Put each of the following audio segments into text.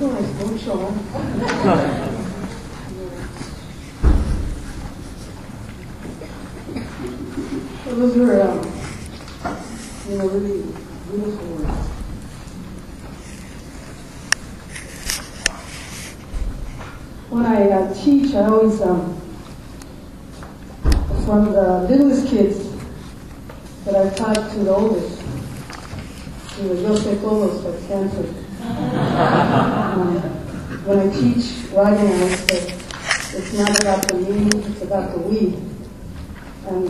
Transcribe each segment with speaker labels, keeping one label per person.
Speaker 1: guys, don't show them. So those were, really beautiful words. When I teach, I always, from the littlest kids that I've taught to the oldest, yo sé todos at Stanford. When I teach writing, I say it's not about the me, it's about the we. And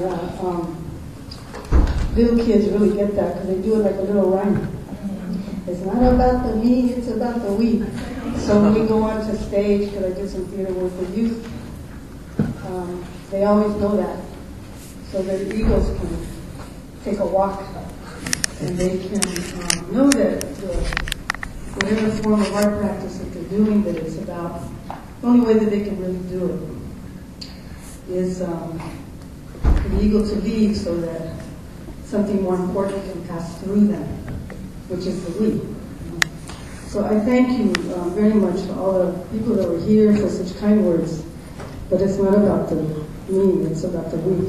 Speaker 1: little kids really get that because they do it like a little rhyme. It's not about the me, it's about the we. So when we go onto stage, because I do some theater work with youth, they always know that. So their egos can take a walk and they can know that whatever form of art practice that they're doing, that it's about, the only way that they can really do it is for the ego to leave so that something more important can pass through them, which is the we. So I thank you very much for all the people that were here for such kind words, but it's not about the me, it's about the we.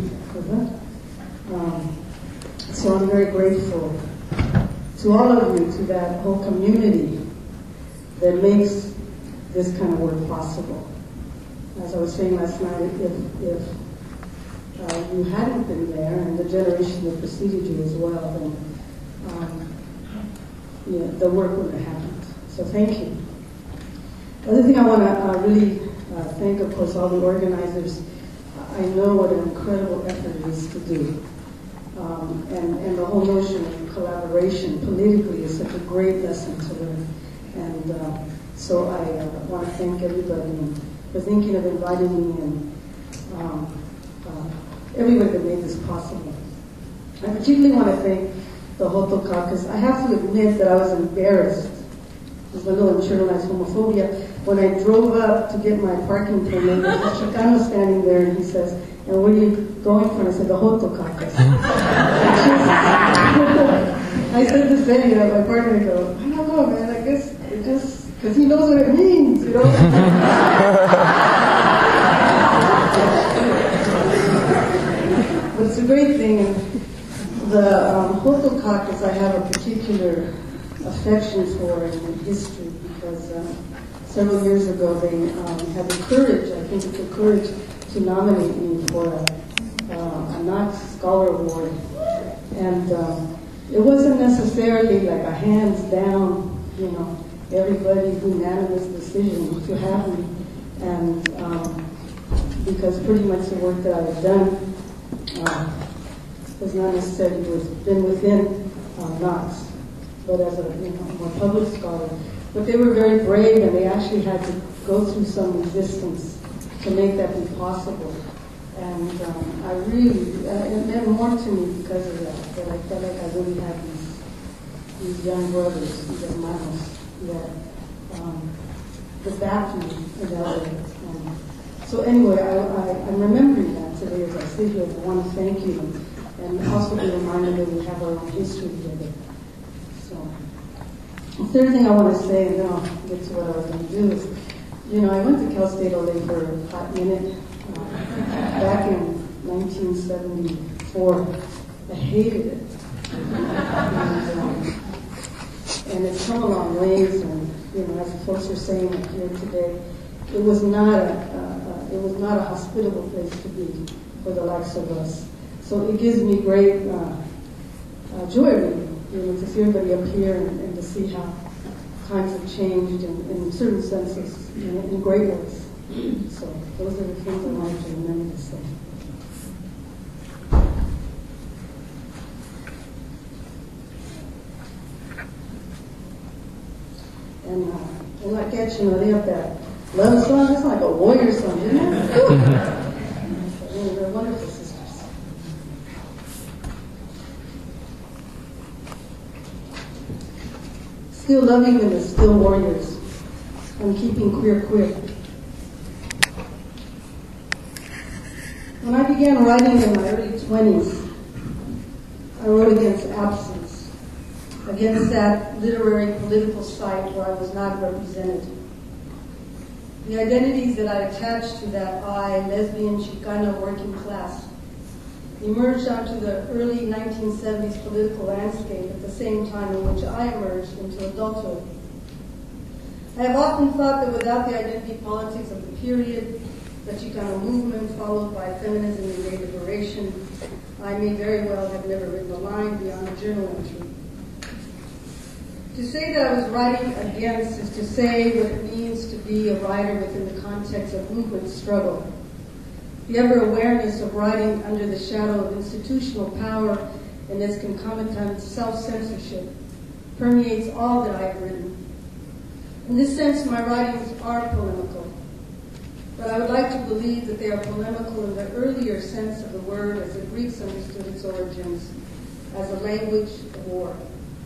Speaker 1: So I'm very grateful to all of you, to that whole community that makes this kind of work possible. As I was saying last night, if you hadn't been there, and the generation that preceded you as well, then the work wouldn't have happened. So thank you. The other thing I want to really thank, of course, all the organizers. I know what an incredible effort it is to do. And the whole notion of collaboration politically is such a great lesson to learn. And so I want to thank everybody for thinking of inviting me and everybody that made this possible. I particularly want to thank the Hoto Caucus. I have to admit that I was embarrassed. There's a little internalized homophobia. When I drove up to get my parking permit, there's a Chicano standing there, and he says, "And where are you going from?" I said, "The Hoto Caucus." I said the same, my partner goes, "I don't know, man, I guess it just, because he knows what it means, you know?" But it's a great thing, and the Hoto Caucus I have a particular affection for in history, because several years ago they had the courage, I think it's the courage, to nominate me for a Knox Scholar Award. And it wasn't necessarily like a hands down, everybody's unanimous decision to have me. And because pretty much the work that I had done was not necessarily been within Knox, but as a more public scholar. But they were very brave, and they actually had to go through some resistance to make that be possible. And I really, it meant more to me because of that I felt like I really had these young brothers, these hermanos, that backed me in that way. So anyway, I'm remembering that today as I sit here. I want to thank you, and also be reminded that we have our own history together. So, the third thing I want to say, and then I'll get to what I was going to do, is, I went to Cal State LA for a hot minute back in 1974. I hated it. And it's come a long ways, and, as the folks are saying here today, it was not a hospitable place to be for the likes of us. So it gives me great joy, really, to see everybody up here and to see how times have changed in certain senses, in great ways. So those are the things I wanted to remember to say. And like that, they have that love song. It's like a warrior song, isn't it? They're wonderful sisters. Still loving them as still warriors. And keeping queer. When I began writing in my early 20s, I wrote against absence. against that literary political site where I was not represented. The identities that I attached to that I, lesbian, Chicana, working class, emerged onto the early 1970s political landscape at the same time in which I emerged into adulthood. I have often thought that without the identity politics of the period, the Chicano movement followed by feminism and gay liberation, I may very well have never written a line beyond a journal entry. To say that I was writing against is to say what it means to be a writer within the context of movement struggle. The ever-awareness of writing under the shadow of institutional power and its concomitant self-censorship permeates all that I have written. In this sense, my writings are polemical, but I would like to believe that they are polemical in the earlier sense of the word as the Greeks understood its origins, as a language of war.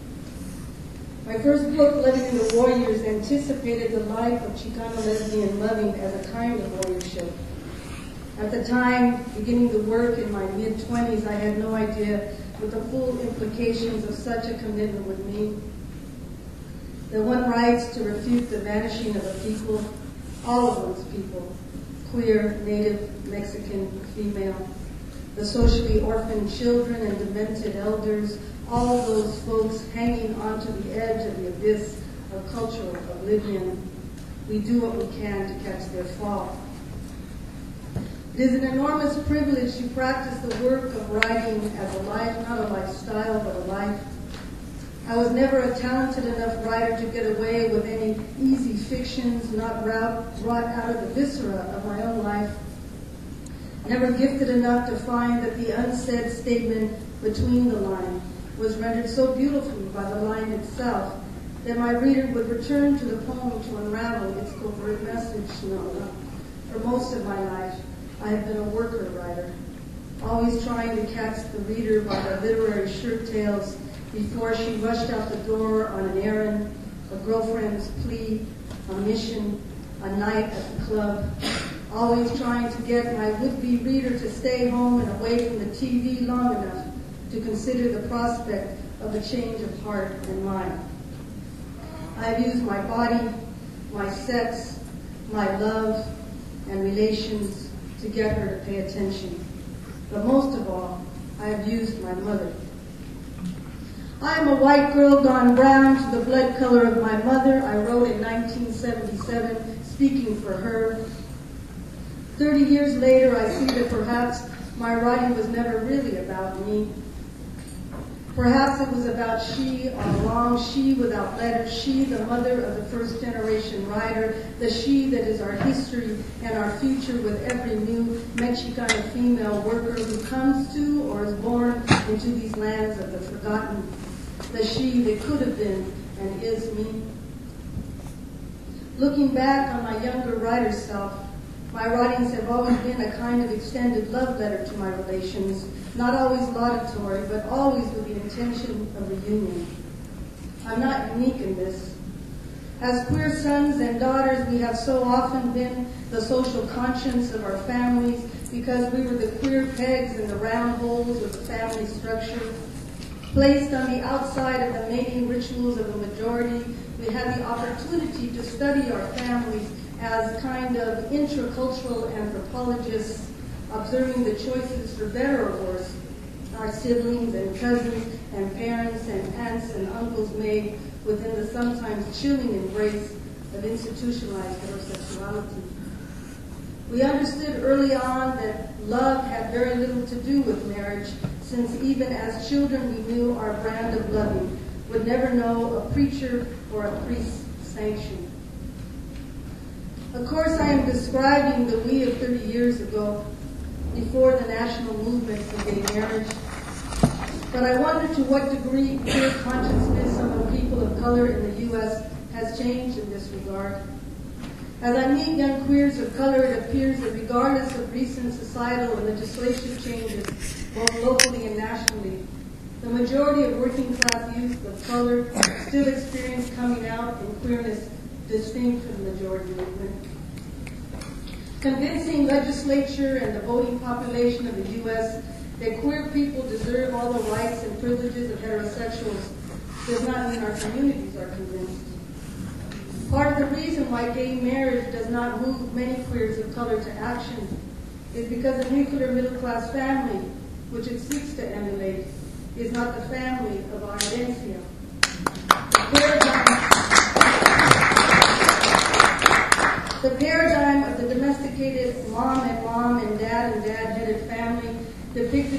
Speaker 1: My first book, Living in the Warriors, anticipated the life of Chicano lesbian loving as a kind of warriorship. At the time, beginning the work in my mid-20s, I had no idea what the full implications of such a commitment would mean. That one writes to refute the vanishing of a people, all of one's people, queer, native, Mexican, female, the socially orphaned children and demented elders, all those folks hanging onto the edge of the abyss of cultural oblivion. We do what we can to catch their fall. It is an enormous privilege to practice the work of writing as a life, not a lifestyle, but a life. I was never a talented enough writer to get away with any easy fictions not brought out of the viscera of my own life. Never gifted enough to find that the unsaid statement between the line was rendered so beautifully by the line itself that my reader would return to the poem to unravel its covert message. No. For most of my life, I have been a worker writer, always trying to catch the reader by the literary shirt tails before she rushed out the door on an errand, a girlfriend's plea, a mission, a night at the club, always trying to get my would-be reader to stay home and away from the TV long enough to consider the prospect of a change of heart and mind. I have used my body, my sex, my love, and relations to get her to pay attention. But most of all, I have used my mother. I am a white girl gone brown to the blood color of my mother, I wrote in 1977, speaking for her. 30 years later, I see that perhaps my writing was never really about me. Perhaps it was about she all along, she without letters, she, the mother of the first generation writer, the she that is our history and our future with every new Mexicana female worker who comes to or is born into these lands of the forgotten, the she that could have been and is me. Looking back on my younger writer self, my writings have always been a kind of extended love letter to my relations, not always laudatory, but always with the intention of reunion. I'm not unique in this. As queer sons and daughters, we have so often been the social conscience of our families because we were the queer pegs in the round holes of the family structure. Placed on the outside of the mating rituals of the majority, we had the opportunity to study our families as kind of intracultural anthropologists, observing the choices for better or worse our siblings and cousins and parents and aunts and uncles made within the sometimes chilling embrace of institutionalized heterosexuality. We understood early on that love had very little to do with marriage, since even as children we knew our brand of loving would never know a preacher or a priest's sanction. Of course, I am describing the we of 30 years ago, before the national movement for gay marriage. But I wonder to what degree queer consciousness among people of color in the U.S. has changed in this regard. As I meet young queers of color, it appears that regardless of recent societal and legislative changes, both locally and nationally, the majority of working class youth of color still experience coming out in queerness distinct from the majority movement. Convincing legislature and the voting population of the U.S. that queer people deserve all the rights and privileges of heterosexuals does not mean our communities are convinced. Part of the reason why gay marriage does not move many queers of color to action is because the nuclear middle-class family, which it seeks to emulate, is not the family of our herencia. The paradigm of the domesticated mom and dad-headed family depicted